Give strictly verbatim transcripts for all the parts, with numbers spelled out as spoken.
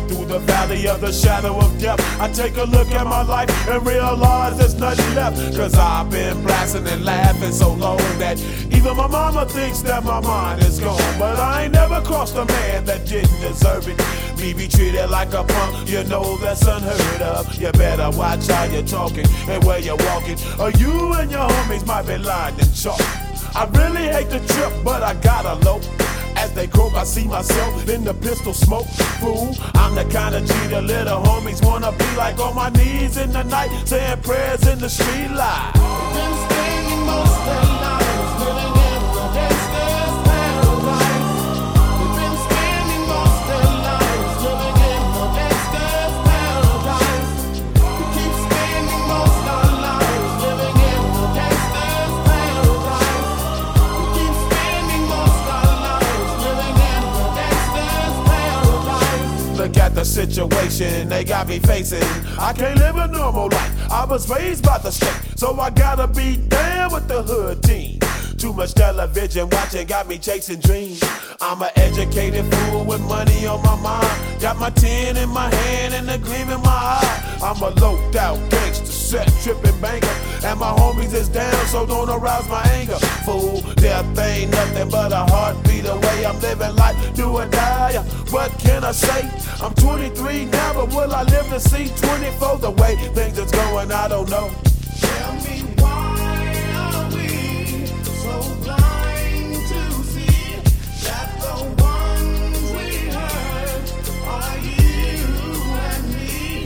through the valley of the shadow of death, I take a look at my life and realize there's nothing left. Cause I've been blasting and laughing so long that even my mama thinks that my mind is gone. But I ain't never crossed a man that didn't deserve it. Me be treated like a punk, you know that's unheard of. You better watch how you're talking and where you're walking, or you and your homies might be lying in chalk. I really hate the trip, but I gotta low. As they croak, I see myself in the pistol smoke. Fool, I'm the kind of G the little homies wanna be like, on my knees in the night, saying prayers in the street light. Been spending most of their lives living in the gangster's paradise. We've been spending most of their lives living in the gangster's paradise. We keep spending most of our lives living in the gangster's paradise. We keep spending most of our lives living in the gangster's paradise. Look at the situation they got me facing. I can't live a normal life. I was raised by the state, so I gotta be down with the hood team. Too much television watching got me chasing dreams. I'm an educated fool with money on my mind. Got my tin in my hand and a gleam in my eye. I'm a loped out gangster, set tripping banker, and my homies is down, so don't arouse my anger. Fool, death ain't nothing but a heartbeat away. I'm living life, do or die. What can I say? I'm twenty-three now, but will I live to see twenty-four? The way things is going, I don't know. Tell me, why are we so blind to see that the ones we hurt are you and me?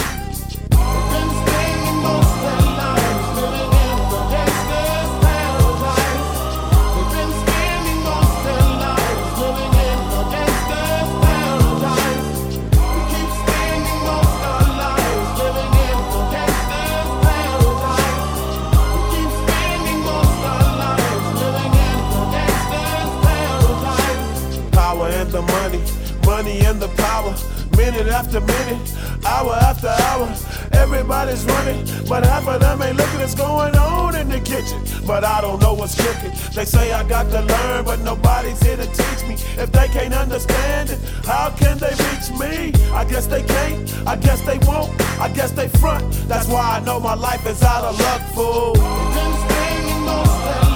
We've been spending most of our lives living in the gangster's paradise. We've been spending most of our lives living in the gangster's paradise. We keep spending most of our lives living in the gangster's paradise. We keep spending most of our lives living in the gangster's paradise. Power and the money, money and the power. Minute after minute, hour after hour, everybody's running, but half of them ain't looking what's going on in the kitchen. But I don't know what's cooking. They say I got to learn, but nobody's here to teach me. If they can't understand it, how can they reach me? I guess they can't, I guess they won't, I guess they front. That's why I know my life is out of luck, fool. We've been spending most of